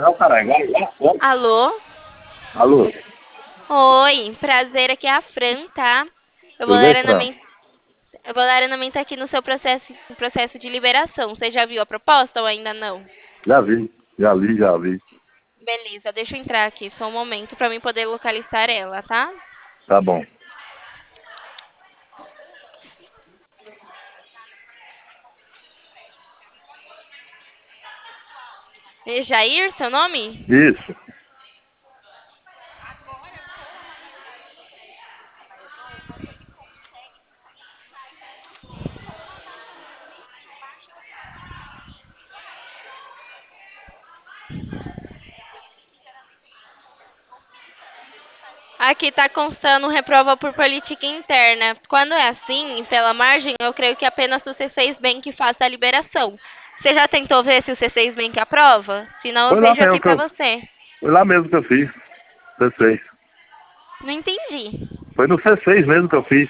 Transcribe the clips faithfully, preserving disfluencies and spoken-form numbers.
Não, caralho, agora já. Alô? Alô, Oi, prazer, aqui é a Fran, tá? Eu vou tudo dar bem, Fran? andamento, eu vou dar andamento aqui no seu processo, processo de liberação. Você já viu a proposta ou ainda não? Já vi, já vi, já vi. Beleza, deixa eu entrar aqui só um momento para mim poder localizar ela, tá? Tá bom. É Jair, seu nome? Isso. Aqui tá constando reprova por política interna. Quando é assim, pela margem, eu creio que apenas o C seis Bank faça a liberação. Você já tentou ver se o C seis Bank aprova? Se não, eu Foi lá vejo mesmo aqui que pra eu, você. foi lá mesmo que eu fiz. C seis. Não entendi. Foi no C seis mesmo que eu fiz.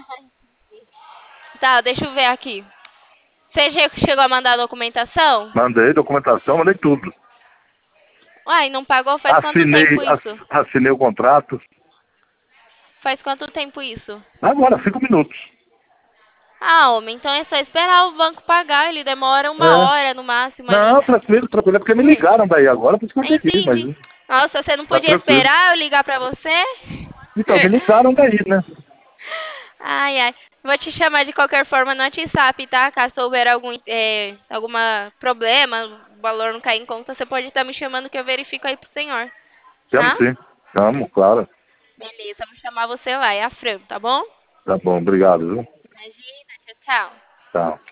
Tá, deixa eu ver aqui. Você já chegou a mandar a documentação? Mandei documentação, mandei tudo. Uai, não pagou faz quanto Assinei, tempo ass- isso? assinei o contrato. Faz quanto tempo isso? Agora, cinco minutos. Ah, homem, então é só esperar o banco pagar. Ele demora uma É. hora no máximo ali. Não, tranquilo, tranquilo. É porque me ligaram daí agora, por isso que eu atendi, mas Entendi. Nossa, você não tá podia tranquilo. esperar eu ligar pra você? Então, me ligaram daí, né? Ai, ai. Vou te chamar de qualquer forma no WhatsApp, tá? Caso houver algum é, alguma problema, o valor não cair em conta, você pode estar me chamando que eu verifico aí pro senhor, Chamo tá? sim. Chamo, claro. Beleza, vou chamar você lá, é a Fran, tá bom? Tá bom, obrigado, viu? Imagina, tchau, tchau. Tchau.